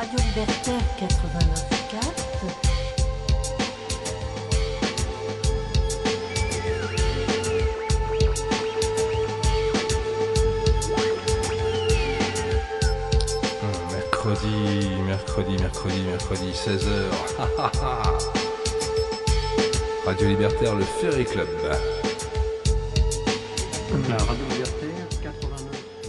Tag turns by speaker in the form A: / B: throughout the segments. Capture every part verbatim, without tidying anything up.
A: Radio Libertaire quatre-vingt-neuf virgule quatre.
B: Mercredi, mercredi, mercredi, mercredi, seize heures. Radio Libertaire, le Ferry Club.
C: La Radio Libertaire quatre-vingt-neuf.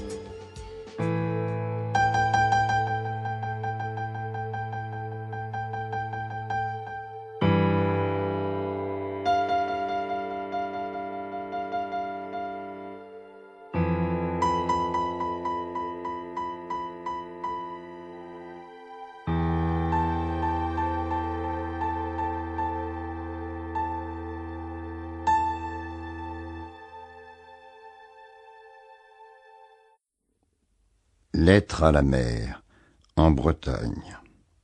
D: Lettre à la mer, en Bretagne.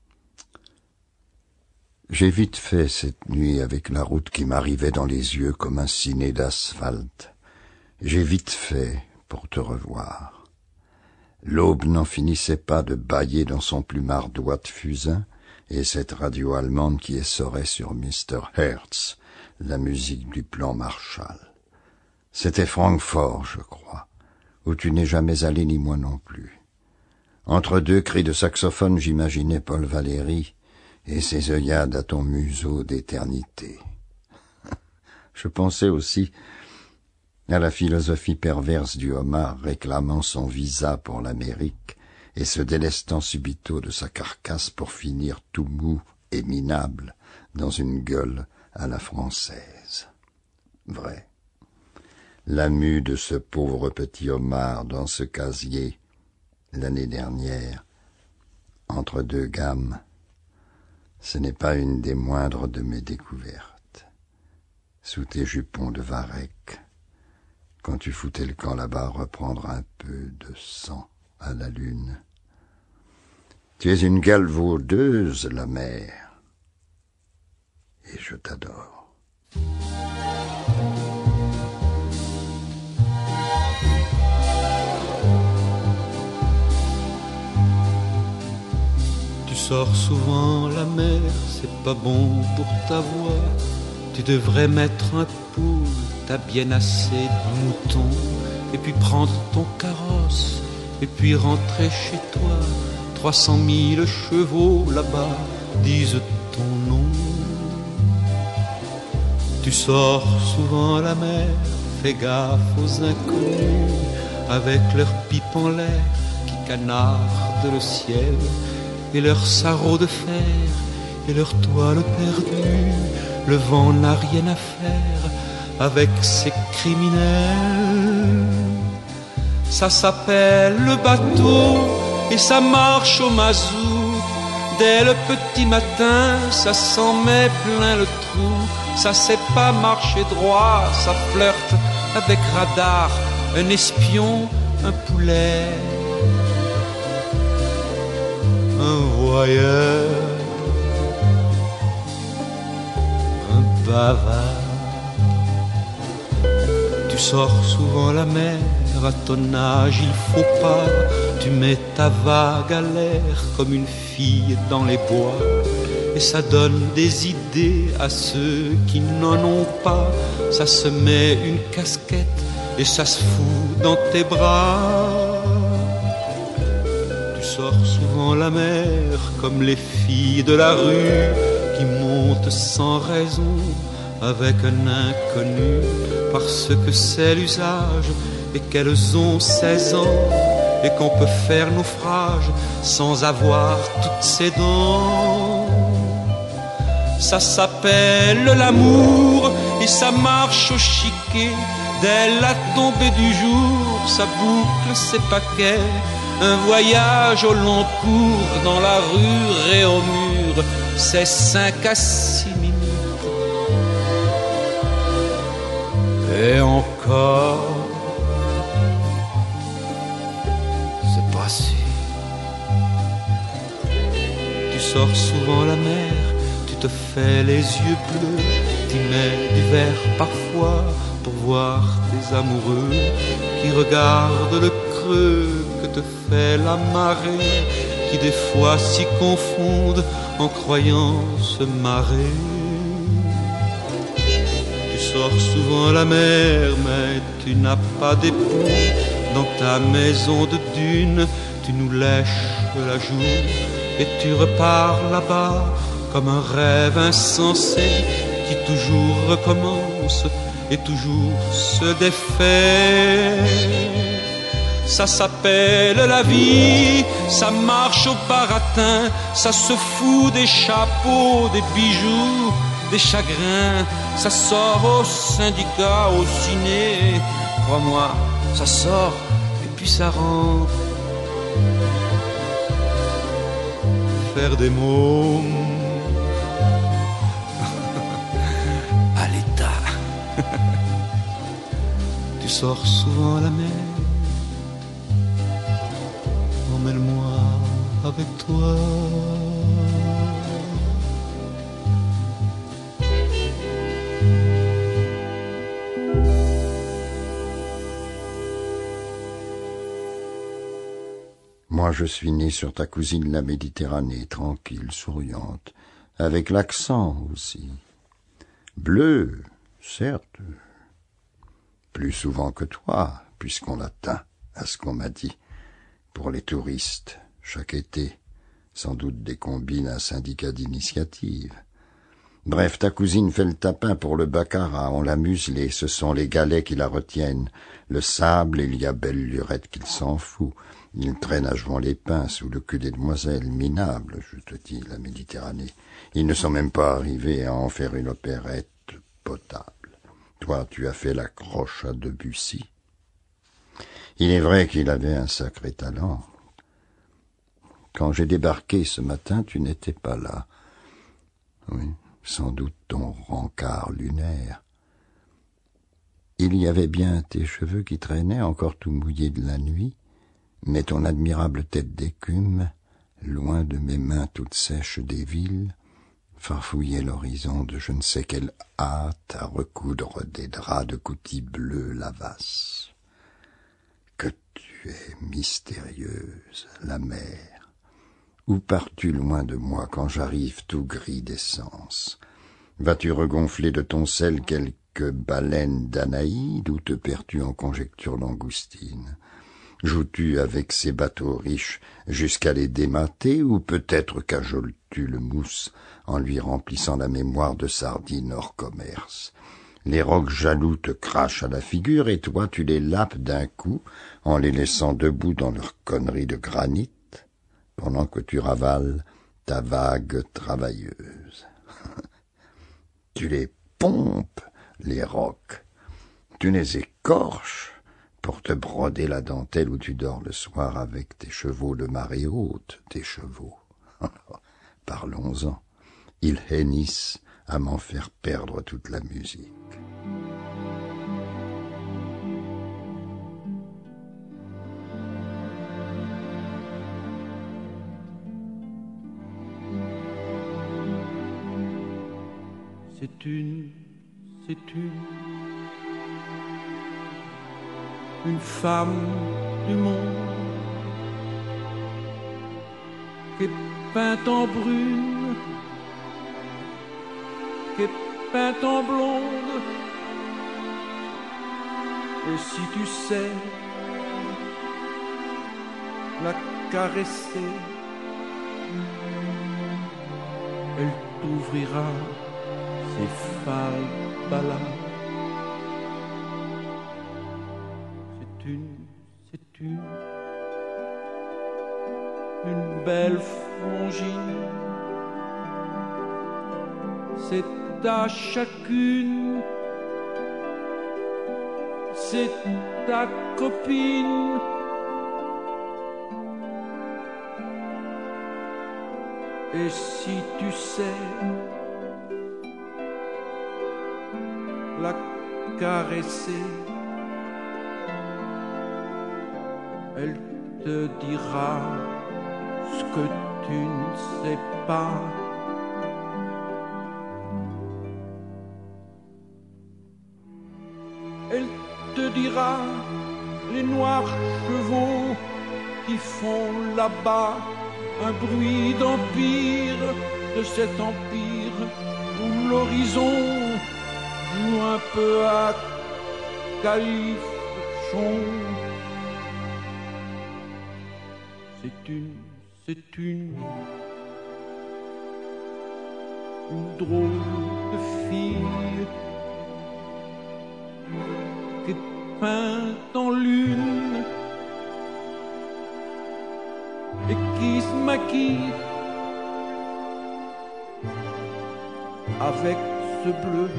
D: J'ai vite fait cette nuit avec la route qui m'arrivait dans les yeux comme un ciné d'asphalte. J'ai vite fait pour te revoir. L'aube n'en finissait pas de bâiller dans son plumard d'oie de fusain, et cette radio allemande qui essorait sur mister Hertz, la musique du plan Marshall. C'était Francfort, je crois, où tu n'es jamais allé ni moi non plus. Entre deux cris de saxophone, j'imaginais Paul Valéry et ses œillades à ton museau d'éternité. Je pensais aussi à la philosophie perverse du homard réclamant son visa pour l'Amérique et se délestant subito de sa carcasse pour finir tout mou et minable dans une gueule à la française. Vrai. La mue de ce pauvre petit homard dans ce casier, l'année dernière, entre deux gammes, ce n'est pas une des moindres de mes découvertes. Sous tes jupons de varech, quand tu foutais le camp là-bas, reprendre un peu de sang à la lune. Tu es une galvaudeuse, la mer, et je t'adore.
E: Tu sors souvent la mer, c'est pas bon pour ta voix. Tu devrais mettre un poule, t'as bien assez de moutons. Et puis prendre ton carrosse, et puis rentrer chez toi. Trois cent mille chevaux là-bas disent ton nom. Tu sors souvent à la mer, fais gaffe aux inconnus, avec leurs pipes en l'air qui canardent le ciel, et leurs sarraux de fer, et leurs toiles perdues. Le vent n'a rien à faire avec ces criminels. Ça s'appelle le bateau et ça marche au mazout. Dès le petit matin, ça s'en met plein le trou. Ça sait pas marcher droit, ça flirte avec radar, un espion, un poulet, un voyeur, un bavard. Tu sors souvent la mer, à ton âge il faut pas. Tu mets ta vague à l'air comme une fille dans les bois, et ça donne des idées à ceux qui n'en ont pas. Ça se met une casquette et ça se fout dans tes bras. Tu sors souvent la mer comme les filles de la rue qui montent sans raison avec un inconnu, parce que c'est l'usage et qu'elles ont seize ans et qu'on peut faire naufrage sans avoir toutes ses dents. Ça s'appelle l'amour et ça marche au chiquet. Dès la tombée du jour, ça boucle ses paquets. Un voyage au long cours dans la rue et au mur, c'est cinq à six minutes. Et encore, c'est pas sûr. Tu sors souvent la mer, tu te fais les yeux bleus, tu mets du verre parfois pour voir tes amoureux qui regardent le creux que te fait la marée. qui des fois s'y confondent en croyant se marrer. Tu sors souvent à la mer, mais tu n'as pas d'époux. Dans ta maison de dune, tu nous lèches la joue et tu repars là-bas comme un rêve insensé qui toujours recommence et toujours se défait. Ça s'appelle la vie, ça marche au baratin, ça se fout des chapeaux, des bijoux, des chagrins, ça sort au syndicat, au ciné, crois-moi, ça sort et puis ça rentre. Faire des mômes à l'état. Tu sors souvent à la mer, emmène-moi avec toi.
D: Moi, je suis né sur ta cousine la Méditerranée, tranquille, souriante, avec l'accent aussi. Bleu, certes, plus souvent que toi, puisqu'on l'atteint, à ce qu'on m'a dit, pour les touristes, chaque été, sans doute des combines à syndicat d'initiative. Bref, ta cousine fait le tapin pour le baccarat, on l'a muselée, ce sont les galets qui la retiennent. Le sable, il y a belle lurette qu'il s'en fout. Il traîne à jouant les pins sous le cul des demoiselles, minables, je te dis, la Méditerranée. Ils ne sont même pas arrivés à en faire une opérette potable. Toi, tu as fait la croche à Debussy. Il est vrai qu'il avait un sacré talent. Quand j'ai débarqué ce matin, tu n'étais pas là. Oui, sans doute ton rencard lunaire. Il y avait bien tes cheveux qui traînaient, encore tout mouillés de la nuit, mais ton admirable tête d'écume, loin de mes mains toutes sèches des villes, farfouillait l'horizon de je ne sais quelle hâte à recoudre des draps de coutil bleu lavasse. Que tu es mystérieuse, la mer. Où pars-tu loin de moi quand j'arrive tout gris d'essence? Vas-tu regonfler de ton sel quelques baleines d'Anaïde ou te perds-tu en conjectures langoustines? Joues-tu avec ces bateaux riches jusqu'à les démater ou peut-être cajoles-tu le mousse en lui remplissant la mémoire de sardines hors commerce? Les rocs jaloux te crachent à la figure et toi tu les lapes d'un coup en les laissant debout dans leur connerie de granit pendant que tu ravales ta vague travailleuse. Tu les pompes, les rocs, tu les écorches pour te broder la dentelle où tu dors le soir avec tes chevaux de marée haute, tes chevaux. Parlons-en. Ils hennissent à m'en faire perdre toute la musique.
E: C'est une, c'est une, une femme du monde qui est peinte en brune, qui est peinte en blonde. Et si tu sais la caresser, elle t'ouvrira ses falbalas. C'est une, c'est une, une belle frangine. C'est à chacune, c'est ta copine. Et si tu sais la caresser, elle te dira ce que tu ne sais pas. Elle te dira les noirs chevaux qui font là-bas un bruit d'empire, de cet empire où l'horizon joue un peu à califourchon. C'est une, c'est une, une drôle de fille qui est peinte en lune et qui se maquille avec ce bleu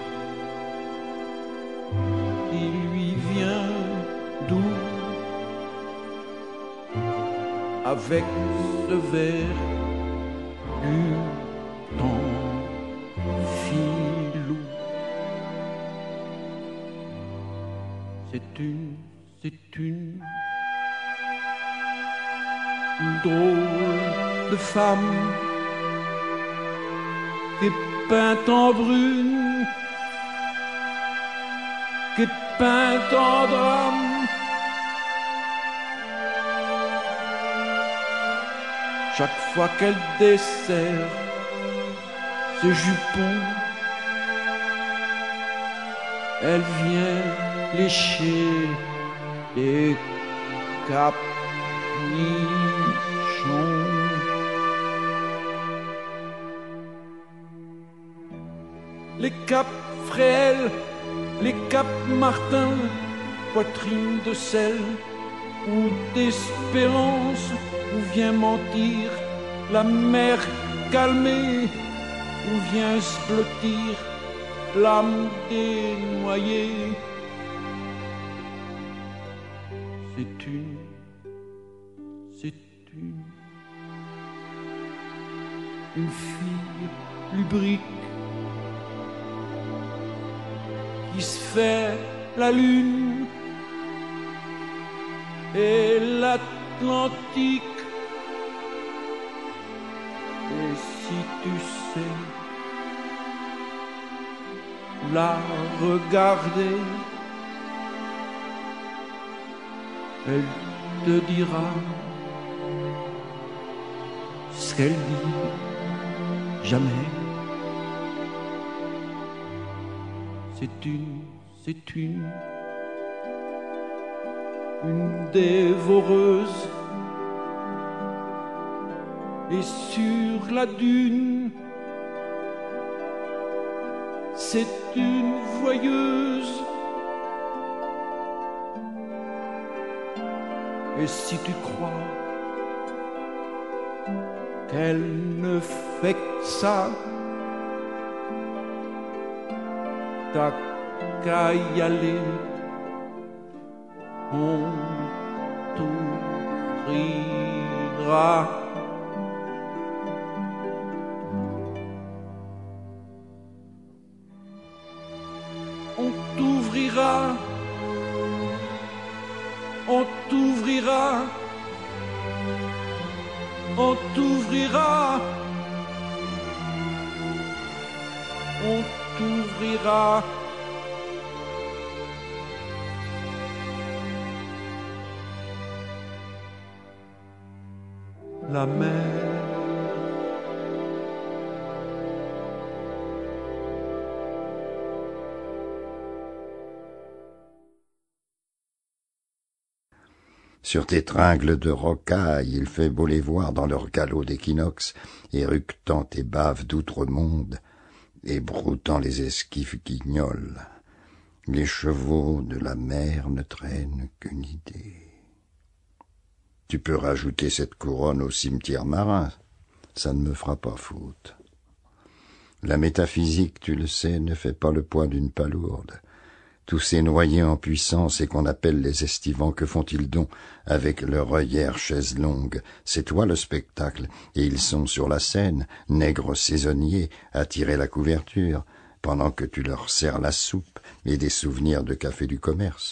E: qui lui vient d'où, avec ce vert du temps filou. C'est une, c'est une, une drôle de femme qui est peinte en brune, qui est peinte en drame. Chaque fois qu'elle dessert ses jupons, elle vient lécher les capnichons. Les Cap Fréhel, les Cap Martin, poitrine de sel ou d'espérance, où vient mentir la mer calmée, où vient se blottir l'âme des noyés. C'est une, c'est une, une fille lubrique qui se fait la lune et l'Atlantique. Et si tu sais la regarder, elle te dira ce qu'elle dit jamais. C'est une, c'est une, une dévoreuse. Et sur la dune, c'est une voyeuse. Et si tu crois qu'elle ne fait que ça, t'as qu'à y aller, on t'ouvrira. On t'ouvrira, on t'ouvrira, on t'ouvrira, on t'ouvrira. La mer.
D: Sur tes tringles de rocaille, il fait beau les voir dans leur galop d'équinoxe, éructant tes baves d'outre-monde, et broutant les esquifs guignols. Les chevaux de la mer ne traînent qu'une idée. Tu peux rajouter cette couronne au cimetière marin, ça ne me fera pas faute. La métaphysique, tu le sais, ne fait pas le poids d'une palourde. Tous ces noyés en puissance et qu'on appelle les estivants, que font-ils donc avec leur œillère chaise longue? C'est toi le spectacle, et ils sont sur la scène, nègres saisonniers, à tirer la couverture, pendant que tu leur sers la soupe et des souvenirs de café du commerce.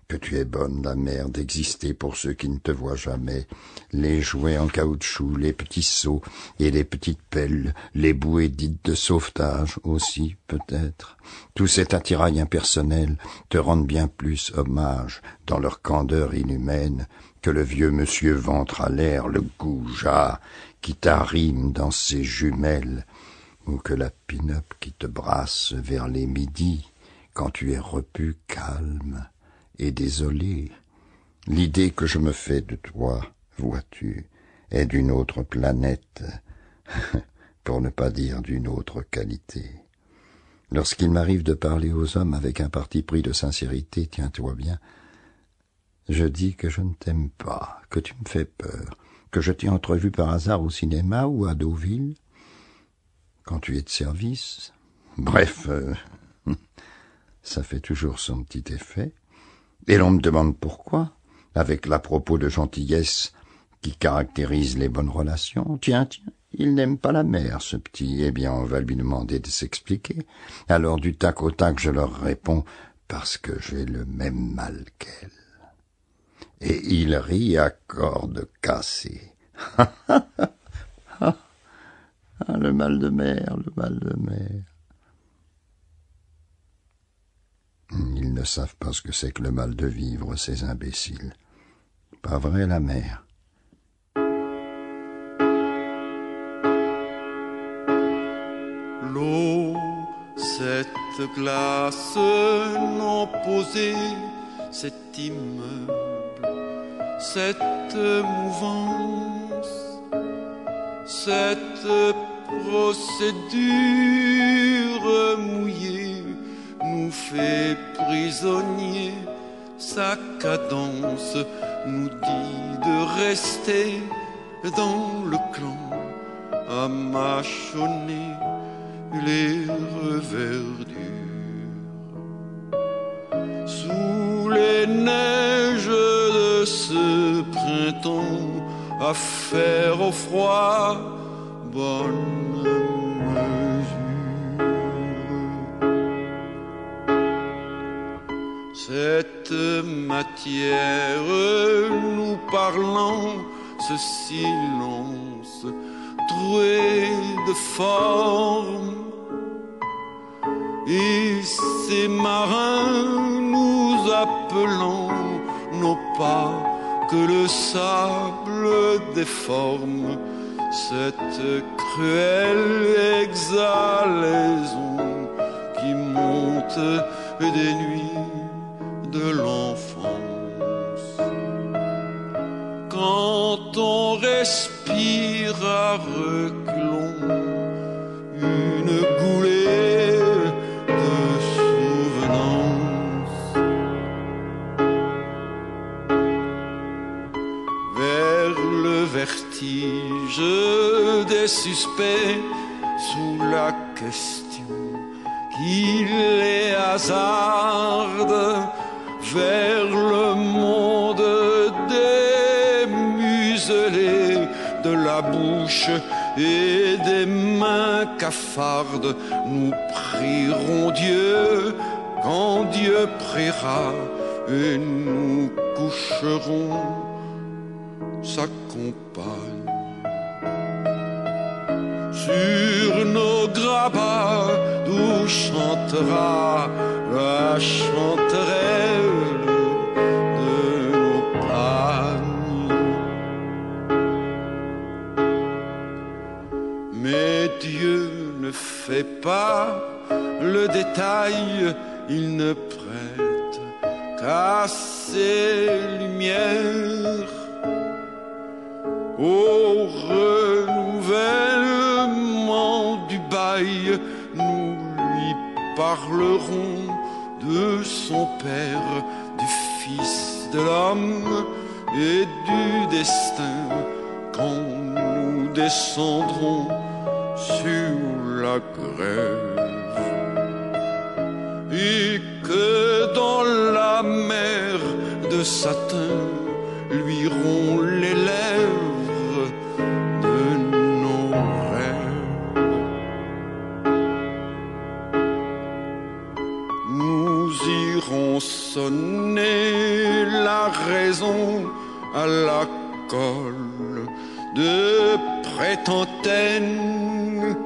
D: Que tu es bonne, la mer, d'exister pour ceux qui ne te voient jamais. Les jouets en caoutchouc, les petits seaux et les petites pelles, les bouées dites de sauvetage aussi, peut-être. Tout cet attirail impersonnel te rendent bien plus hommage dans leur candeur inhumaine que le vieux monsieur ventre à l'air, le goujat, qui t'arrime dans ses jumelles, ou que la pin-up qui te brasse vers les midis quand tu es repu calme et désolé. L'idée que je me fais de toi, vois-tu, est d'une autre planète, pour ne pas dire d'une autre qualité. Lorsqu'il m'arrive de parler aux hommes avec un parti pris de sincérité, tiens-toi bien, je dis que je ne t'aime pas, que tu me fais peur, que je t'ai entrevu par hasard au cinéma ou à Deauville, quand tu es de service. Bref, euh, ça fait toujours son petit effet. Et l'on me demande pourquoi, avec l'à-propos de gentillesse qui caractérise les bonnes relations. Tiens, tiens, il n'aime pas la mer, ce petit. Eh bien, on va lui demander de s'expliquer. Alors, du tac au tac, je leur réponds, parce que j'ai le même mal qu'elle. Et il rit à cordes cassées. Ah, le mal de mer, le mal de mer. Ils ne savent pas ce que c'est que le mal de vivre, ces imbéciles. Pas vrai, la mère?
E: L'eau, cette glace non posée, cet immeuble, cette mouvance, cette procédure mouillée nous fait prisonniers, sa cadence nous dit de rester dans le clan à mâchonner les reverdures. Sous les neiges de ce printemps, à faire au froid bonne mesure. Cette matière nous parlant, ce silence troué de forme, et ces marins nous appelant, nos pas que le sable déforme, cette cruelle exhalaison qui monte des nuits de l'enfance. Quand on respire à reculons une goulée de souvenance, vers le vertige des suspects, sous la question qui les hasarde, vers le monde des muselés, de la bouche et des mains cafardes, nous prierons Dieu quand Dieu priera, et nous coucherons sa compagne. Sur nos grabats d'où chantera la chanterelle de nos pagnes. Mais Dieu ne fait pas le détail, il ne prête qu'à ses lumières au renouvellement du bail. Nous lui parlerons de son Père, du Fils de l'homme et du destin, quand nous descendrons sur la grève, et que dans la mer de satin luiront les lèvres de nos rêves. Nous irons sonner la raison à la colle de Prétentaine.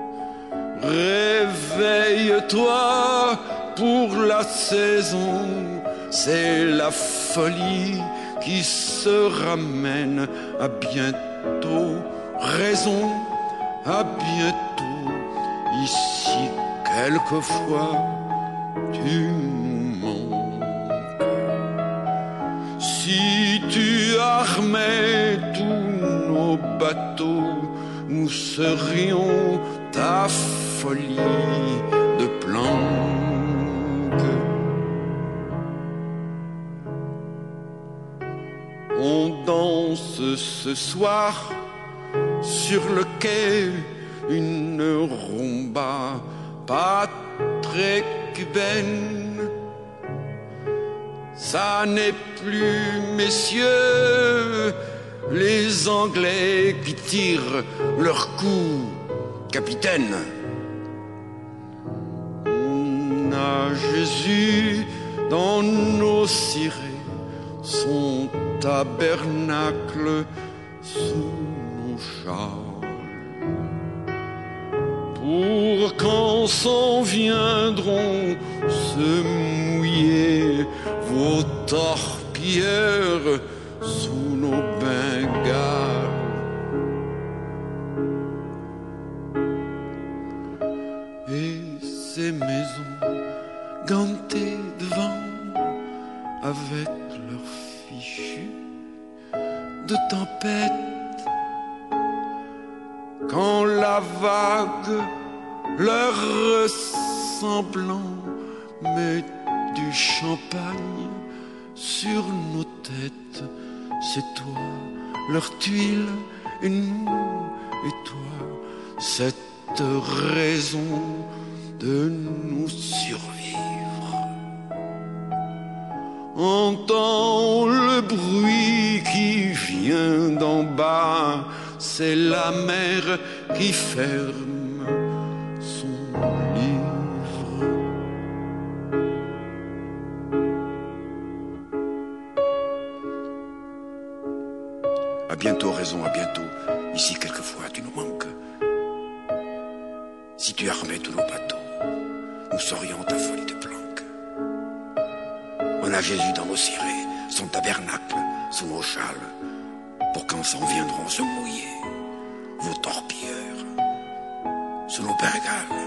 E: Réveille-toi pour la saison, c'est la folie qui se ramène. À bientôt, raison, à bientôt. Ici, quelquefois, tu nous manques. Si tu armais tous nos bateaux, nous serions ta folie de planque. On danse ce soir sur le quai une rumba pas très cubaine. Ça n'est plus, messieurs, les Anglais qui tirent leur coup, capitaine. On a Jésus dans nos cirés, son tabernacle sous nos châles. Pour quand s'en viendront se mouiller vos torpilleurs sous nos bengales. Et ces maisons gantées de vent avec leurs fichus de tempête, quand la vague leur ressemblant met du champagne sur nos têtes, c'est toi leur tuile et nous et toi cette raison de nous survivre. Entends le bruit qui vient d'en bas, c'est la mer qui ferme son livre. À bientôt, raison, à bientôt. Ici, quelquefois, tu nous manques. Si tu armais tous nos bateaux, nous serions ta folie de planque. On a Jésus dans nos cirés, son tabernacle sous nos châles, pour quand s'en viendront se mouiller vos torpilleurs sous nos bengales.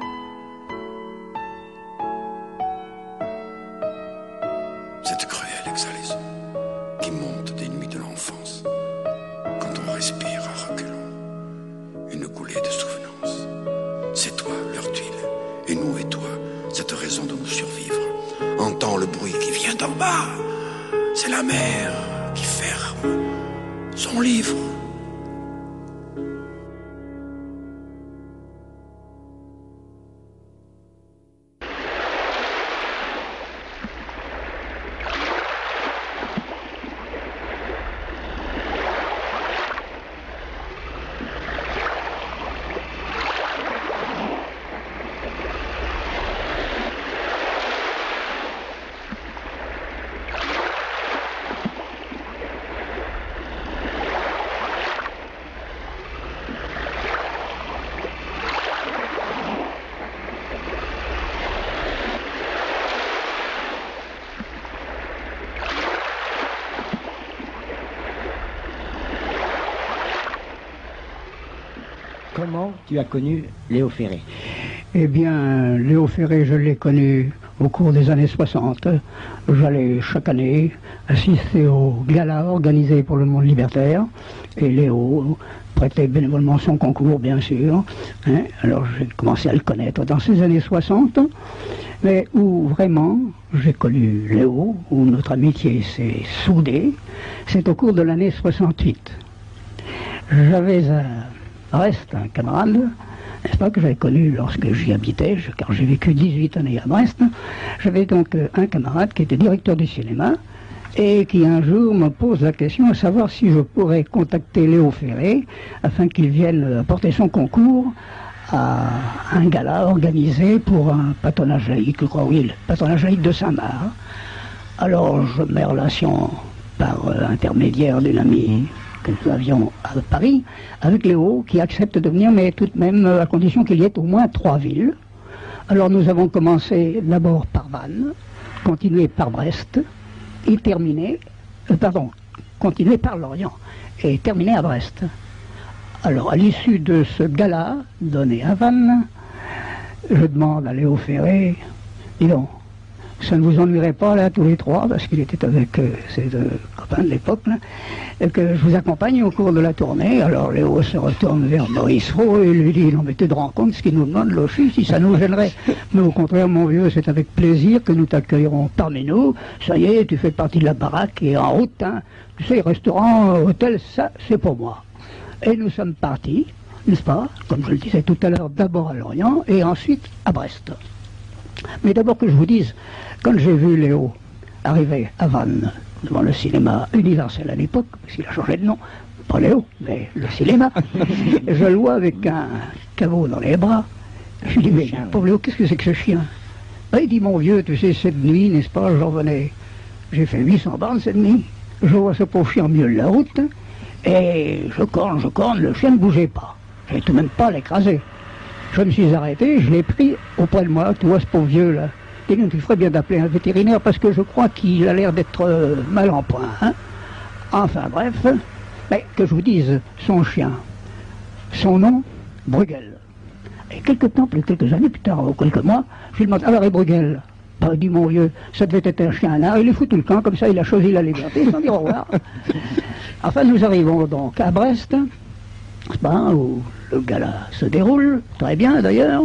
E: Cette cruelle exhalaison qui monte des nuits de l'enfance, quand on respire à reculons une coulée de souvenance, c'est toi leur tuile, et nous et toi cette raison de nous survivre. Entends le bruit qui vient d'en bas, c'est la mer qui ferme son livre.
F: Comment tu as connu Léo Ferré?
G: Eh bien, Léo Ferré, je l'ai connu au cours des années soixante. J'allais chaque année assister au gala organisé pour le monde libertaire. Et Léo prêtait bénévolement son concours, bien sûr. Hein. Alors j'ai commencé à le connaître dans ces années soixante. Mais où vraiment j'ai connu Léo, où notre amitié s'est soudée, c'est au cours de l'année soixante-huit. J'avais un... Reste un camarade, n'est-ce pas, que j'avais connu lorsque j'y habitais, je, car j'ai vécu dix-huit années à Brest. J'avais donc un camarade qui était directeur du cinéma et qui un jour me pose la question à savoir si je pourrais contacter Léo Ferré afin qu'il vienne apporter son concours à un gala organisé pour un patronage laïque, je crois, oui, le patronage laïque de Saint-Marc. Alors, je mets relation par euh, intermédiaire d'une amie que nous avions à Paris, avec Léo, qui accepte de venir, mais tout de même à condition qu'il y ait au moins trois villes. Alors nous avons commencé d'abord par Vannes, continué par Brest, et terminé, euh, pardon, continué par Lorient, et terminé à Brest. Alors à l'issue de ce gala donné à Vannes, je demande à Léo Ferré, dis donc, ça ne vous ennuierait pas là tous les trois, parce qu'il était avec euh, ses deux copains de l'époque, là, et que je vous accompagne au cours de la tournée. Alors Léo se retourne vers Maurice Rowe et lui dit, non mais tu te rends compte ce qu'il nous demande, Lochi, si ça nous gênerait. Mais au contraire, mon vieux, c'est avec plaisir que nous t'accueillerons parmi nous. Ça y est, tu fais partie de la baraque et en route, hein. Tu sais, restaurant, hôtel, ça c'est pour moi. Et nous sommes partis, n'est-ce pas, comme je le disais tout à l'heure, d'abord à Lorient et ensuite à Brest. Mais d'abord que je vous dise, quand j'ai vu Léo arriver à Vannes, devant le cinéma Universel à l'époque, parce qu'il a changé de nom, pas Léo, mais le cinéma, je le vois avec un caveau dans les bras. Je lui dis, mais pauvre Léo, qu'est-ce que c'est que ce chien? Ben, il dit, mon vieux, tu sais, cette nuit, n'est-ce pas, j'en venais, j'ai fait huit cents bornes cette nuit, je vois ce pauvre chien au milieu de la route, et je corne, je corne, le chien ne bougeait pas. Je n'ai tout de même pas l'écraser. Je me suis arrêté, je l'ai pris auprès de moi, tu vois ce pauvre vieux là. Et donc il ferait bien d'appeler un vétérinaire parce que je crois qu'il a l'air d'être euh, mal en point. Hein. Enfin bref, mais que je vous dise, son chien, son nom, Bruegel. Et quelques temps, plus quelques années plus tard, ou quelques mois, je lui demande, alors et Bruegel? Bah, dit mon vieux, ça devait être un chien là, il est foutu le camp, comme ça il a choisi la liberté, sans dire au revoir. Enfin nous arrivons donc à Brest, c'est pas, où le gala se déroule, très bien d'ailleurs,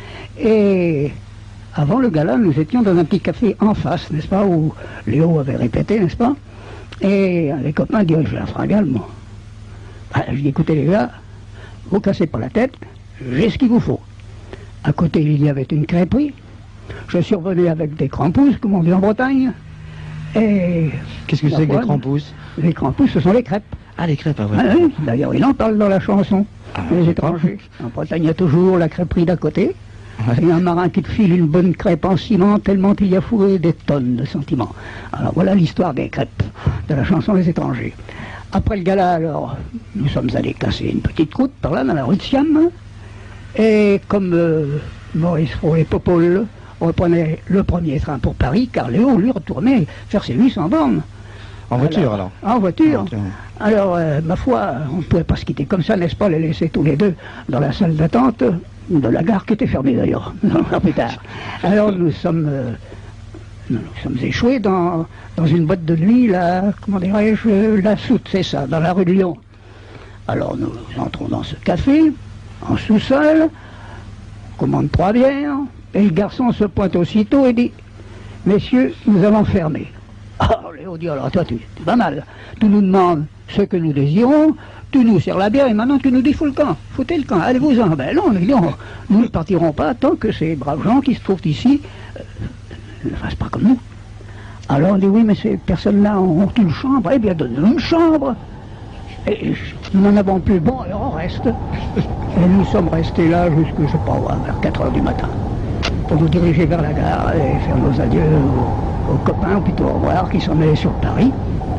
G: et avant le gala, nous étions dans un petit café en face, n'est-ce pas, où Léo avait répété, n'est-ce pas, et les copains dirigent la fringale, moi. Bah, je dis, écoutez les gars, vous cassez pas la tête, j'ai ce qu'il vous faut. À côté, il y avait une crêperie, je suis revenu avec des crampousses, comme on dit en Bretagne, et...
H: Qu'est-ce que c'est que des crampousses?
G: Les crampousses, ce sont les crêpes.
H: Ah, les crêpes, ah ouais.
G: Ah, oui, d'ailleurs, il en parle dans la chanson, ah, les étrangers. En Bretagne, il y a toujours la crêperie d'à côté. Ouais. Il y a un marin qui te file une bonne crêpe en ciment tellement il y a fourré des tonnes de sentiments. Alors voilà l'histoire des crêpes de la chanson Les Étrangers. Après le gala, alors, nous sommes allés casser une petite croûte par là, dans la rue de Siam. Et comme euh, Maurice Rowe et Popol reprenaient le premier train pour Paris, car Léo, lui, retournait faire ses huit cents bornes.
H: En voiture, alors,
G: alors En voiture.
H: En voiture.
G: Alors, euh, ma foi, on ne pouvait pas se quitter comme ça, n'est-ce pas, les laisser tous les deux dans la salle d'attente de la gare qui était fermée d'ailleurs, plus tard. Alors nous sommes, euh, nous, nous sommes échoués dans, dans une boîte de nuit, là, comment dirais-je, la Soute, c'est ça, dans la rue de Lyon. Alors nous entrons dans ce café, en sous-sol, on commande trois bières, et le garçon se pointe aussitôt et dit, messieurs, nous allons fermer. Alors Léo dit, alors toi tu es pas mal, tu nous demandes ce que nous désirons, tu nous sers la bière et maintenant tu nous dis fous le camp, foutez le camp, allez-vous-en. Ben non, non, nous ne partirons pas tant que ces braves gens qui se trouvent ici euh, ne fassent pas comme nous. Alors on dit oui, mais ces personnes-là ont une chambre, eh bien donnez-nous une chambre. Et nous n'en avons plus, bon alors on reste. Et nous sommes restés là jusqu'à, je sais pas, vers quatre heures du matin, pour nous diriger vers la gare et faire nos adieux aux, aux copains, ou plutôt au revoir, qui s'en allaient sur Paris.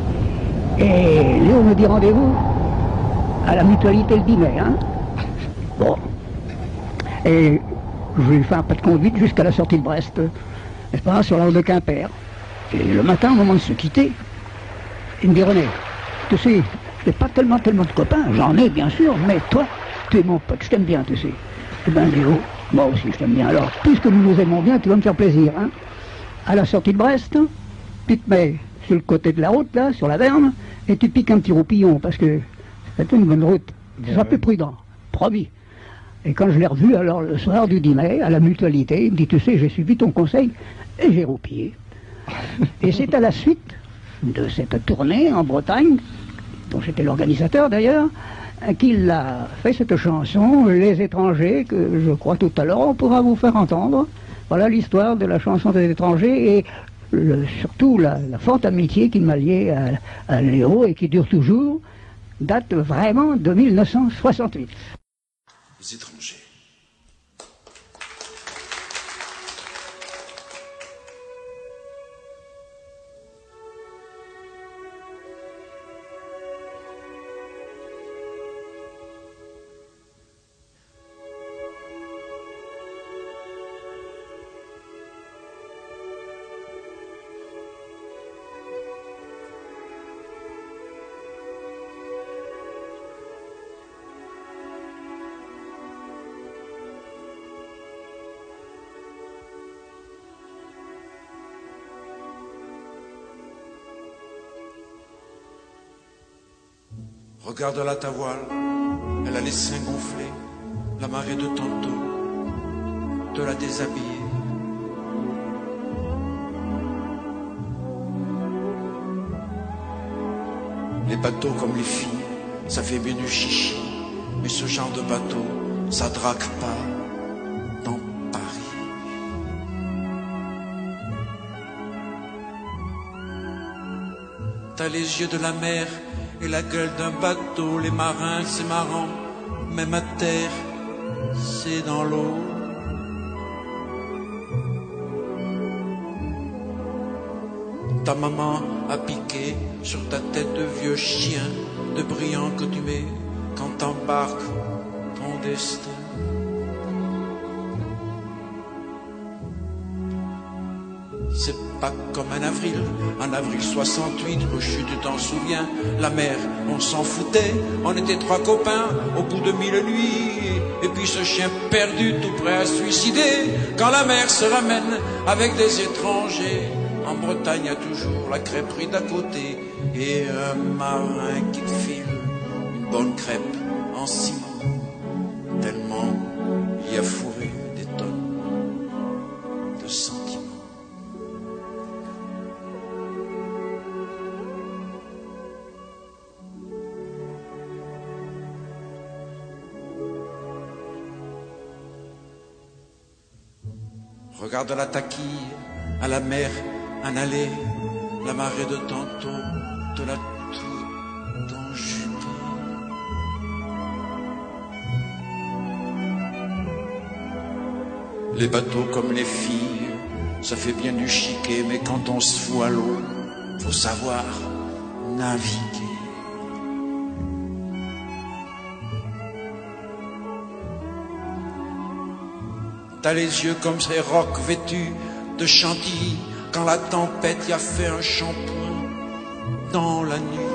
G: Et Léo nous dit rendez-vous à la mutualité le dix mai, hein. Bon. Et je lui fais un pas de conduite jusqu'à la sortie de Brest, n'est-ce pas, sur la route de Quimper. Et le matin, au moment de se quitter, il me dit, René, tu sais, je n'ai pas tellement, tellement de copains, j'en ai bien sûr, mais toi, tu es mon pote, je t'aime bien, tu sais. Eh bien, Léo, moi aussi je t'aime bien. Alors, puisque nous nous aimons bien, tu vas me faire plaisir, hein. À la sortie de Brest, tu te mets sur le côté de la route, là, sur la Verne, et tu piques un petit roupillon, parce que c'est une bonne route. Sois plus prudent, promis. Et quand je l'ai revu, alors le soir du dix mai, à la mutualité, il me dit, tu sais, j'ai suivi ton conseil, et j'ai roupillé. Et c'est à la suite de cette tournée en Bretagne, dont j'étais l'organisateur d'ailleurs, qu'il a fait cette chanson, Les Étrangers, que je crois tout à l'heure on pourra vous faire entendre. Voilà l'histoire de la chanson des étrangers, et le, surtout la, la forte amitié qui m'a lié à, à Léo, et qui dure toujours, date vraiment de mille neuf cent soixante-huit.
I: Les étrangers. Regarde-la ta voile, elle a les seins gonflés, la marée de tantôt te l'a déshabillée. Les bateaux comme les filles, ça fait bien du chichi, mais ce genre de bateau, ça drague pas dans Paris. T'as les yeux de la mer et la gueule d'un bateau, les marins c'est marrant, même à terre c'est dans l'eau. Ta maman a piqué sur ta tête de vieux chien, de brillant que tu mets quand t'embarques ton destin. C'est pas comme un avril, en avril soixante-huit, au chute tu t'en souviens, la mer, on s'en foutait, on était trois copains au bout de mille nuits, et puis ce chien perdu tout prêt à se suicider, quand la mer se ramène avec des étrangers. En Bretagne, y a toujours la crêperie d'à côté et un marin qui te file une bonne crêpe en ciment, tellement il y a fourré des tonnes de sentiments. Regarde la taquille à la mer, un aller, la marée de tantôt te l'a tout enjupé. Les bateaux comme les filles, ça fait bien du chiquet, mais quand on se fout à l'eau, faut savoir naviguer. T'as les yeux comme ces rocs vêtus de chantilly, quand la tempête y a fait un shampoing dans la nuit.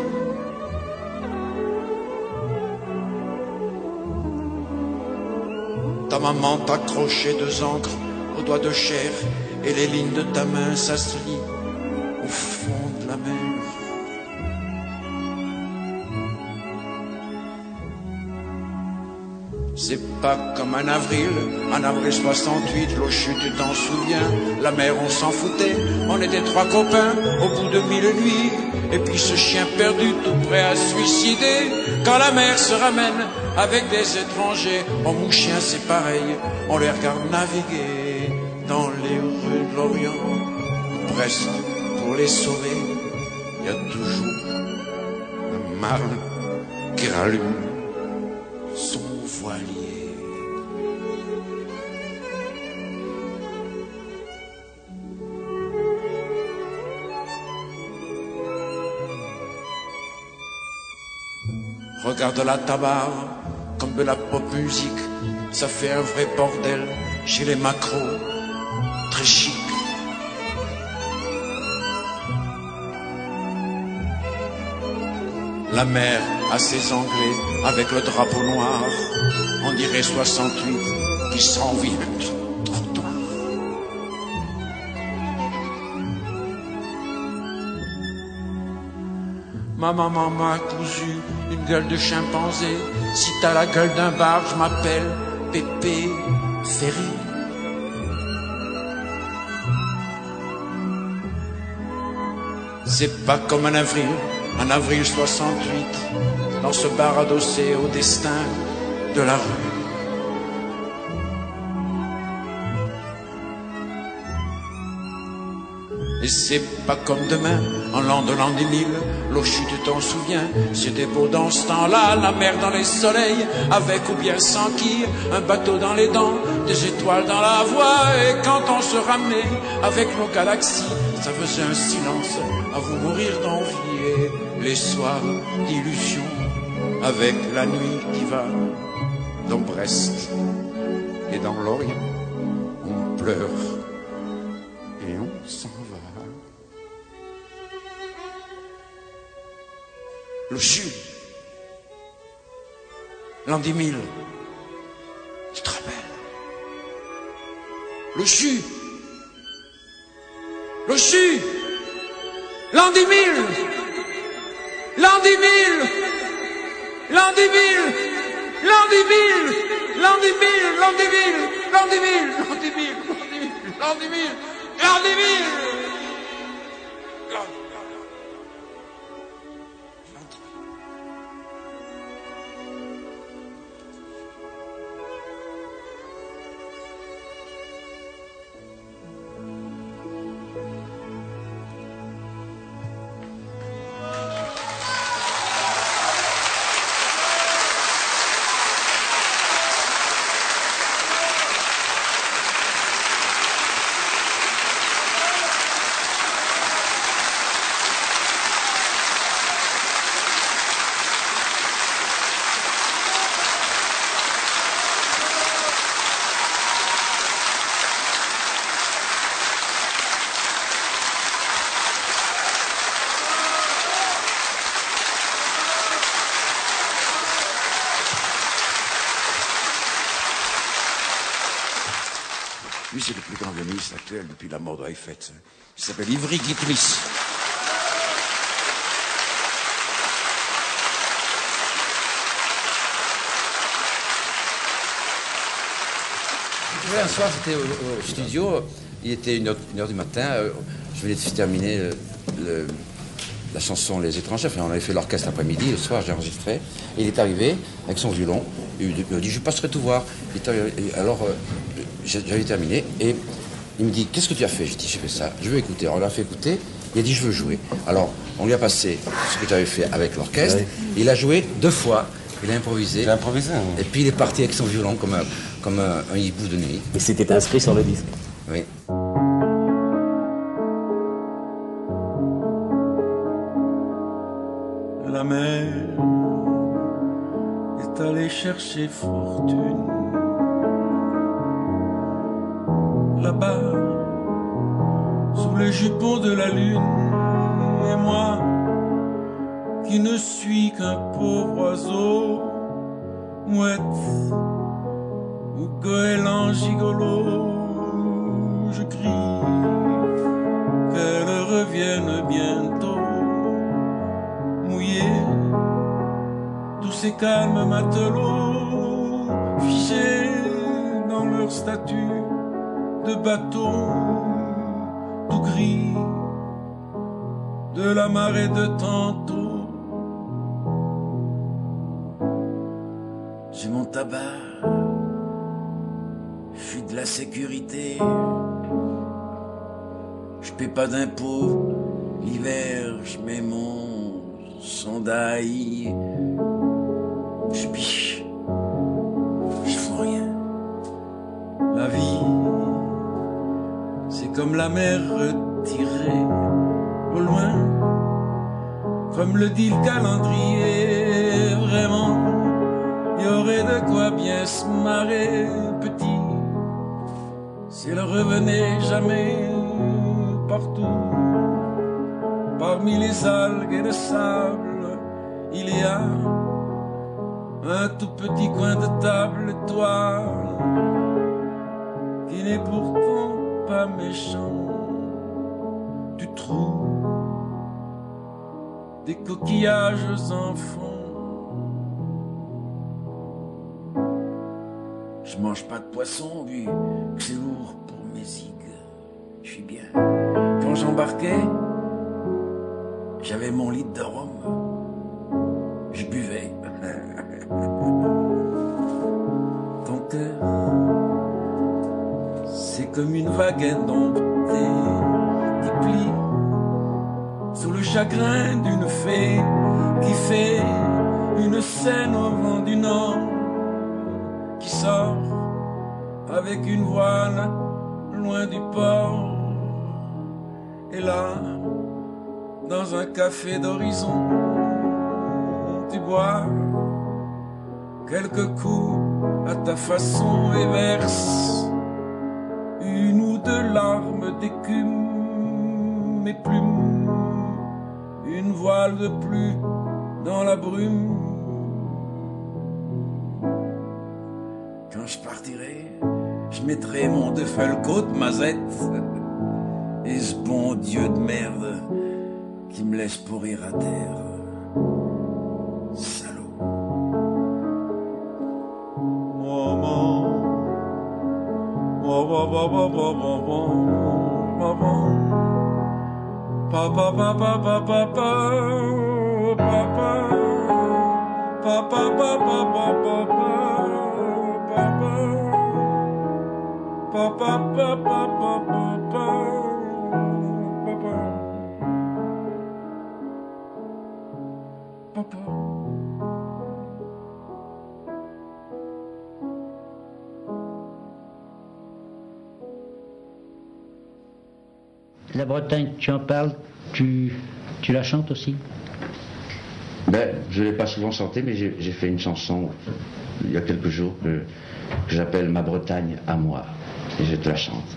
I: Ta maman t'accrochait deux encres aux doigts de chair et les lignes de ta main ça se lit au fond de la mer. C'est pas comme un avril, un avril soixante-huit, l'eau chute, tu t'en souviens, la mer on s'en foutait, on était trois copains au bout de mille nuits, et puis ce chien perdu tout prêt à se suicider, quand la mer se ramène avec des étrangers, oh mon chien c'est pareil, on les regarde naviguer dans les rues de l'Orient, presque pour les sauver, il y a toujours un marin qui rallume son voilier. Regarde la tabac comme de la pop musique, ça fait un vrai bordel chez les macros, très chic. La mer a ses Anglais avec le drapeau noir, on dirait soixante-huit qui s'en vit du trottoir. Ma maman m'a cousu une gueule de chimpanzé, si t'as la gueule d'un bar, je m'appelle Pépé Ferré. C'est pas comme un avril, un avril soixante-huit, dans ce bar adossé au destin de la rue. Et c'est pas comme demain, en l'an de l'an des mille, l'eau chute, tu t'en souviens, c'était beau dans ce temps-là, la mer dans les soleils, avec ou bien sans quille, un bateau dans les dents, des étoiles dans la voie, et quand on se ramenait avec nos galaxies, ça faisait un silence à vous mourir d'envie, et les soirs d'illusion, avec la nuit qui va dans Brest et dans l'Orient, on pleure et on s'en va. Le sud, l'an dix mille, tu te rappelles? Le sud, le sud, l'an dix mille, l'an dix mille, l'an dix mille, l'an dix mille, l'an dix mille, l'an dix mille, l'an dix mille, l'an dix mille, l'an dix mille, l'an dix mille.
J: Lui, c'est le plus grand violoniste actuel depuis la mort de Heifetz. Il s'appelle Ivry Gitlis.
K: Un soir, j'étais au, au studio, il était une heure, une heure du matin, euh, je venais de terminer le, le, la chanson Les Étrangers, enfin, on avait fait l'orchestre l'après-midi, le soir j'ai enregistré, et il est arrivé avec son violon, il m'a dit je passerai tout voir. Arrivé, alors euh, j'avais terminé, et il me dit qu'est-ce que tu as fait? J'ai dit j'ai fait ça, je veux écouter. Alors on l'a fait écouter, il a dit je veux jouer. Alors on lui a passé ce que tu avais fait avec l'orchestre, oui. Il a joué deux fois. Il a improvisé.
L: Il a improvisé. Hein.
K: Et puis il est parti avec son violon comme un, comme un, un hibou de nuit.
L: Et c'était inscrit sur le disque.
K: Oui.
E: La mer est allée chercher fortune là-bas, sous les jupons de la lune, et moi qui ne suis qu'un pauvre oiseau, mouette ou goéland gigolo, je crie qu'elle revienne bientôt, mouillée, tous ces calmes matelots, figés dans leur statut de bateau, tout gris de la marée de tantôt.
J: J'ai mon tabac, je suis de la sécurité, je paie pas d'impôts, l'hiver je mets mon sondail, je biche, je fous rien.
E: La vie, c'est comme la mer retirée au loin, comme le dit le calendrier, vraiment. Il y aurait de quoi bien se marrer, petit, si elle revenait jamais partout. Parmi les algues et le sable, il y a un tout petit coin de table, toi, qui n'est pourtant pas méchant. Tu trouves des coquillages enfants.
J: Je mange pas de poisson, vu que c'est lourd pour mes igues. Je suis bien. Quand j'embarquais, j'avais mon litre de rhum. Je buvais. Ton cœur,
E: c'est comme une vague indomptée qui plie sous le chagrin d'une fée qui fait une scène au vent du nord, qui sort avec une voile loin du port. Et là, dans un café d'horizon, tu bois quelques coups à ta façon et verse une ou deux larmes d'écume, mes plumes, une voile de plus dans la brume.
J: Quand je partirai, je mettrai mon Deffelcoat Mazette et ce bon Dieu de merde qui me laisse pourrir à terre. Salaud.
F: La Bretagne, tu en parles, tu, tu la chantes aussi?
K: Ben, je ne l'ai pas souvent chanté, mais j'ai fait une chanson il y a quelques jours que, que j'appelle Ma Bretagne à moi. Et je te la chante.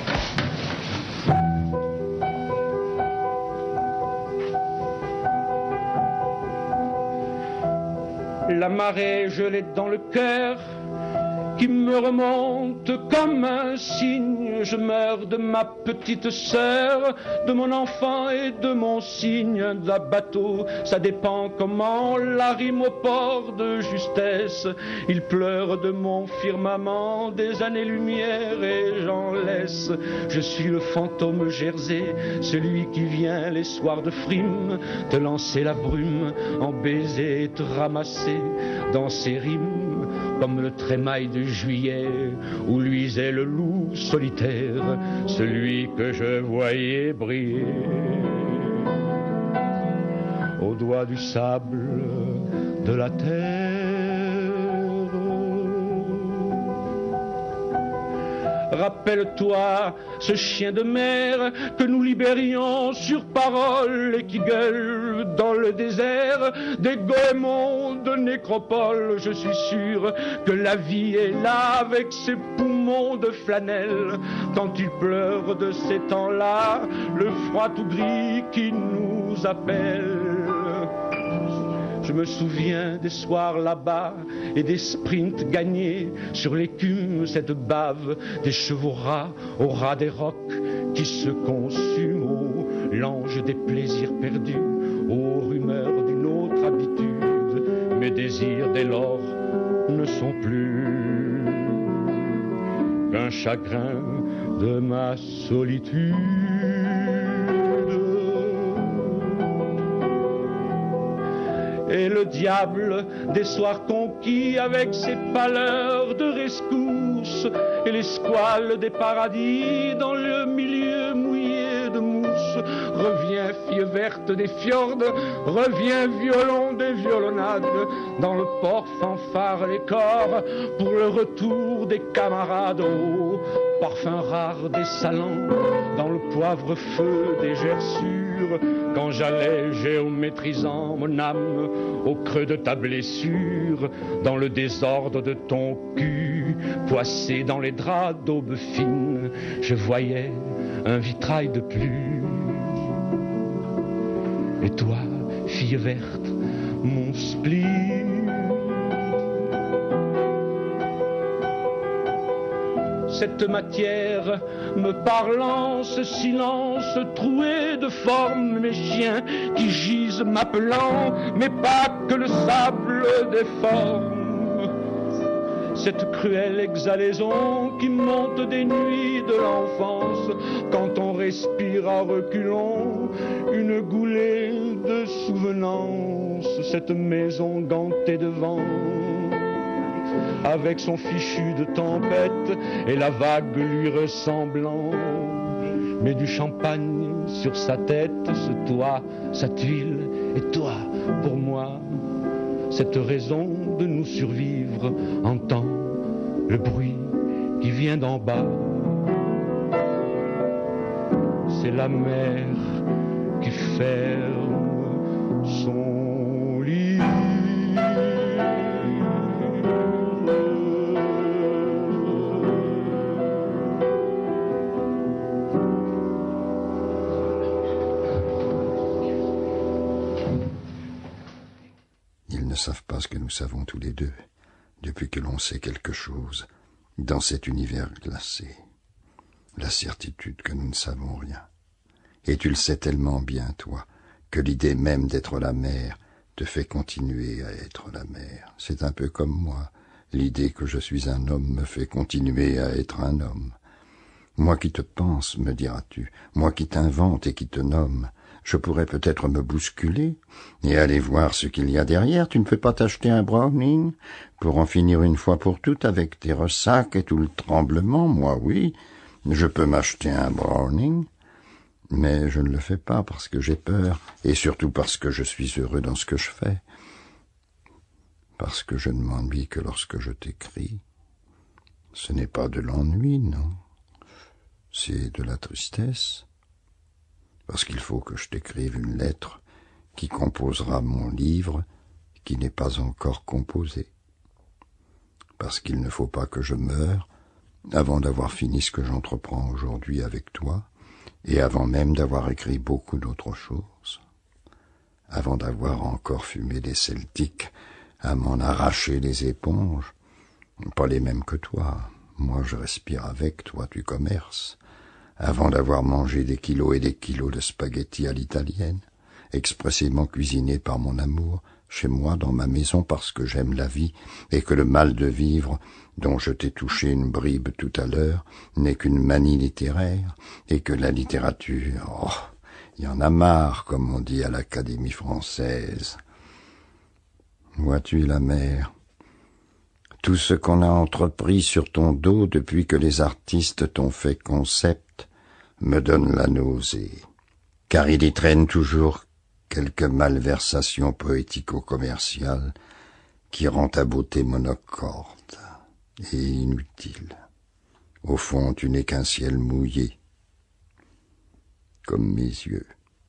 E: La marée gelée dans le cœur qui me remonte comme un cygne. Je meurs de ma petite sœur, de mon enfant et de mon cygne. D'un bateau, ça dépend comment la rime au port de justesse. Il pleure de mon firmament des années-lumière et j'en laisse. Je suis le fantôme Jersey, celui qui vient les soirs de frime te lancer la brume en baiser et te ramasser dans ses rimes. Comme le trémail de juillet où luisait le loup solitaire, celui que je voyais briller au doigt du sable de la terre. Rappelle-toi ce chien de mer que nous libérions sur parole et qui gueule dans le désert des goémons de nécropole. Je suis sûr que la vie est là avec ses poumons de flanelle quand il pleure de ces temps-là, le froid tout gris qui nous appelle. Je me souviens des soirs là-bas et des sprints gagnés sur l'écume, cette bave des chevaux rats au ras des rocs qui se consument au l'ange des plaisirs perdus, aux rumeurs d'une autre habitude. Mes désirs dès lors ne sont plus qu'un chagrin de ma solitude. Et le diable des soirs conquis avec ses pâleurs de rescousse et les squales des paradis dans le milieu mouillé de mousse. Reviens fille verte des fjords, reviens violon des violonnades, dans le port fanfare les corps pour le retour des camarades. Au parfum rare des salons, dans le poivre feu des gerçures, quand j'allais géométrisant mon âme au creux de ta blessure, dans le désordre de ton cul, poissé dans les draps d'aube fine, je voyais un vitrail de plus. Et toi, fille verte, mon spleen. Cette matière me parlant, ce silence troué de formes, mes chiens qui gisent m'appelant, mais pas que le sable des formes. Cette cruelle exhalaison qui monte des nuits de l'enfance, quand on respire à reculons, une goulée de souvenance. Cette maison gantée de vent, avec son fichu de tempête et la vague lui ressemblant, mais du champagne sur sa tête, ce toit, sa tuile, et toi, pour moi, cette raison de nous survivre, entend le bruit qui vient d'en bas. C'est la mer qui ferme son lit.
D: Ils ne savent pas ce que nous savons tous les deux, depuis que l'on sait quelque chose, dans cet univers glacé. La certitude que nous ne savons rien. Et tu le sais tellement bien, toi, que l'idée même d'être la mer te fait continuer à être la mer. C'est un peu comme moi. L'idée que je suis un homme me fait continuer à être un homme. Moi qui te pense, me diras-tu, moi qui t'invente et qui te nomme, je pourrais peut-être me bousculer et aller voir ce qu'il y a derrière. Tu ne peux pas t'acheter un Browning pour en finir une fois pour toutes avec tes ressacs et tout le tremblement? Moi, oui, je peux m'acheter un Browning, mais je ne le fais pas parce que j'ai peur et surtout parce que je suis heureux dans ce que je fais, parce que je ne m'ennuie que lorsque je t'écris. Ce n'est pas de l'ennui, non, c'est de la tristesse. Parce qu'il faut que je t'écrive une lettre qui composera mon livre qui n'est pas encore composé. Parce qu'il ne faut pas que je meure avant d'avoir fini ce que j'entreprends aujourd'hui avec toi, et avant même d'avoir écrit beaucoup d'autres choses, avant d'avoir encore fumé des celtiques à m'en arracher les éponges, pas les mêmes que toi, moi je respire avec, toi tu commerces, avant d'avoir mangé des kilos et des kilos de spaghettis à l'italienne, expressément cuisinés par mon amour, chez moi dans ma maison parce que j'aime la vie et que le mal de vivre, dont je t'ai touché une bribe tout à l'heure, n'est qu'une manie littéraire, et que la littérature, oh, il y en a marre, comme on dit à l'Académie française. Vois-tu la mer, tout ce qu'on a entrepris sur ton dos depuis que les artistes t'ont fait concept me donne la nausée, car il y traîne toujours quelque malversation poético-commerciale qui rend ta beauté monocorde et inutile. Au fond, tu n'es qu'un ciel mouillé, comme mes yeux.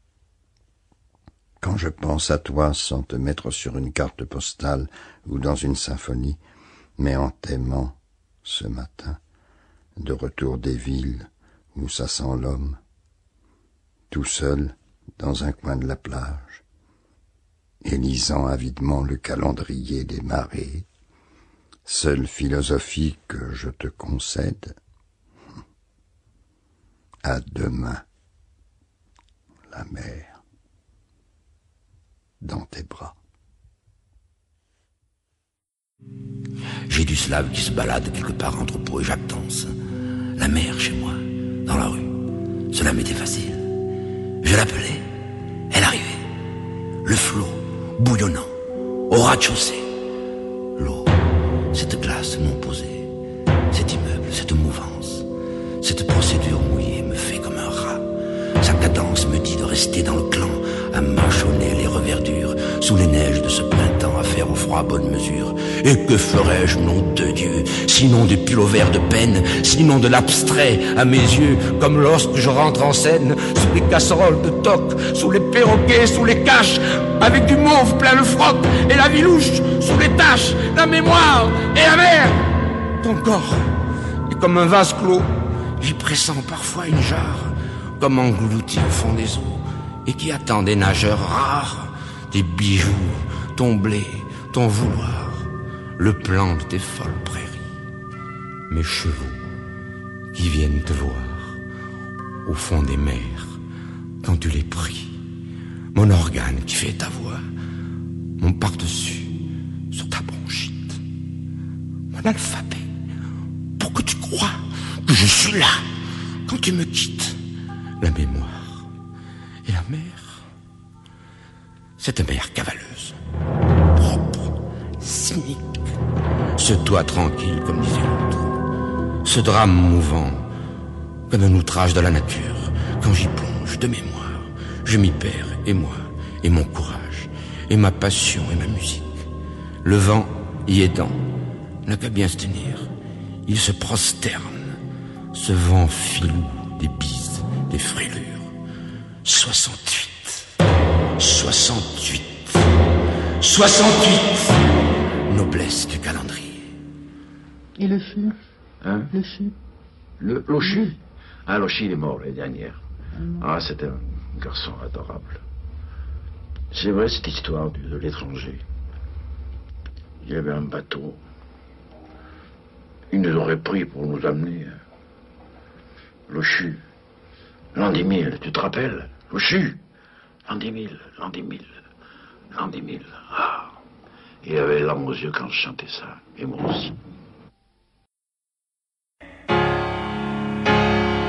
D: Quand je pense à toi sans te mettre sur une carte postale ou dans une symphonie, mais en t'aimant ce matin, de retour des villes où ça sent l'homme, tout seul dans un coin de la plage, et lisant avidement le calendrier des marées, seule philosophie que je te concède, à demain, la mer, dans tes bras.
L: J'ai du slave qui se balade quelque part entre Pau et Jactance. La mer chez moi, dans la rue. Cela m'était facile. Je l'appelais, elle arrivait. Le flot, bouillonnant, au rez-de-chaussée. L'eau, cette glace non posée, cet immeuble, cette mouvance, cette procédure mouillée me fait comme un rat. Sa cadence me dit de rester dans le clan, à mâchonner les reverdures, sous les neiges de ce printemps, à faire au froid à bonne mesure. Et que ferais-je, nom de Dieu, sinon du pullover de peine, sinon de l'abstrait à mes yeux, comme lorsque je rentre en scène, sous les casseroles de toc, sous les perroquets, sous les caches, avec du mauve plein le froc, et la vie louche, sous les taches, la mémoire et la mer. Ton corps est comme un vase clos, j'y pressens parfois une jarre, comme englouti au fond des eaux, et qui attend des nageurs rares, des bijoux, ton blé, ton vouloir, le plan de tes folles prairies. Mes chevaux qui viennent te voir au fond des mers quand tu les pries, mon organe qui fait ta voix, mon par-dessus sur ta bronchite, mon alphabet pour que tu crois que je suis là quand tu me quittes. La mémoire et la mer, cette mer cavaleuse, propre, cynique, ce toit tranquille comme disait l'autre, ce drame mouvant comme un outrage de la nature, quand j'y plonge de mémoire, je m'y perds, et moi, et mon courage, et ma passion et ma musique. Le vent y aidant, n'a qu'à bien se tenir, il se prosterne, ce vent filou des bises, des frêlures. soixante-huit, soixante-huit, soixante-huit, noblesse du calendrier.
A: Et le chu
M: Hein
A: Le chu
M: Le Lochu Ah, Lochu, il est mort l'année dernière. Ah, c'était un garçon adorable. C'est vrai cette histoire de, de l'étranger. Il y avait un bateau. Il nous aurait pris pour nous amener. Lochu. L'an dix mille, tu te rappelles? Lochu. L'an dix mille, l'an dix mille, l'an dix mille. Ah. Il avait les larmes aux yeux quand je chantais ça. Et moi aussi.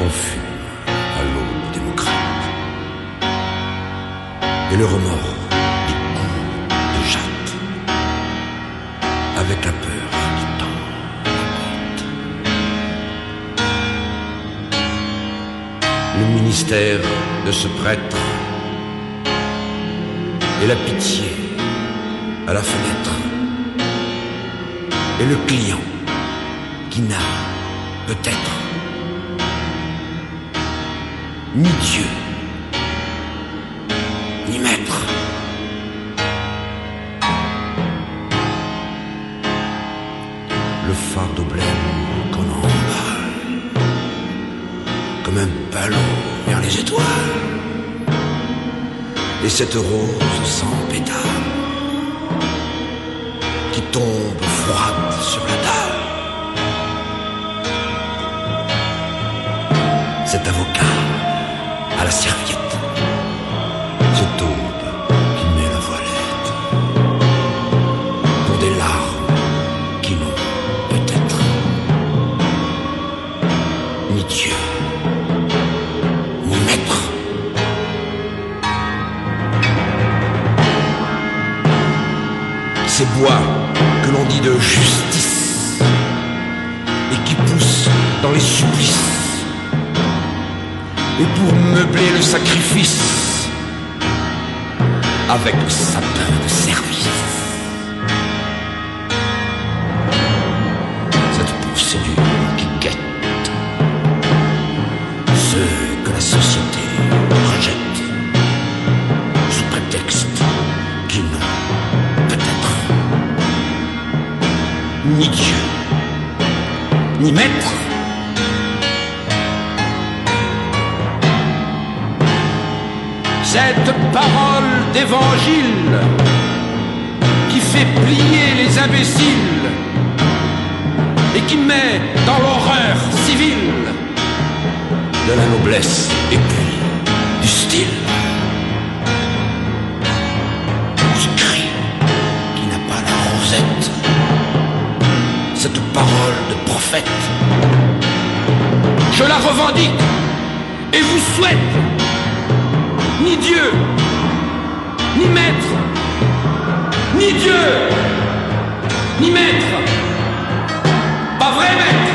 L: on fume à l'aube démocrate. Et le remords des coups de jatte, avec la peur qui tend la porte. Le ministère de ce prêtre et la pitié à la fenêtre, et le client qui n'a peut-être ni Dieu, ni maître. Le fardeau blême qu'on emballe, comme un ballon vers les étoiles, et cette rose sans pétales qui tombe froide sur la dalle. Cet avocat à la serviette, ce taube qui met la voilette pour des larmes qui n'ont peut-être ni Dieu, ni maître. Ces bois que l'on dit de justice et qui poussent dans les supplices, et pour meubler le sacrifice avec le sapin de service. Cette procédure qui guette ceux que la société rejette sous prétexte qu'ils n'ont peut-être ni Dieu, ni maître. Cette parole d'évangile qui fait plier les imbéciles et qui met dans l'horreur civile de la noblesse et puis du style. Ce cri qui n'a pas la rosette, cette parole de prophète, je la revendique et vous souhaite ni Dieu, ni maître, ni Dieu, ni maître, pas vrai maître.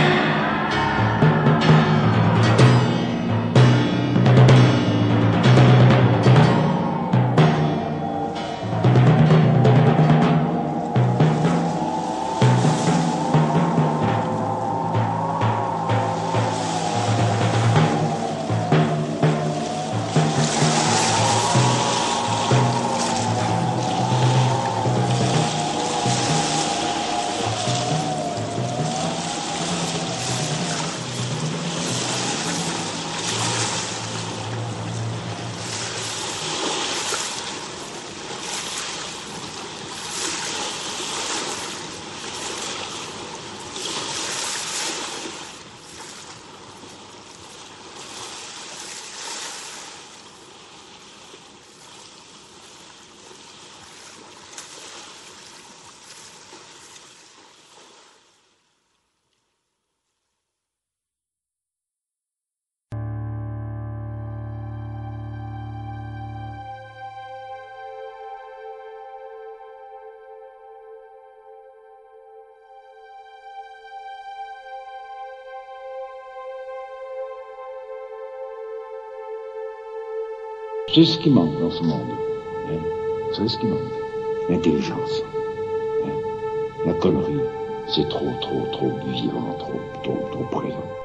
M: C'est ce qui manque dans ce monde. Hein? C'est ce qui manque. L'intelligence. Hein? La connerie. C'est trop, trop, trop vivant, trop, trop, trop présent.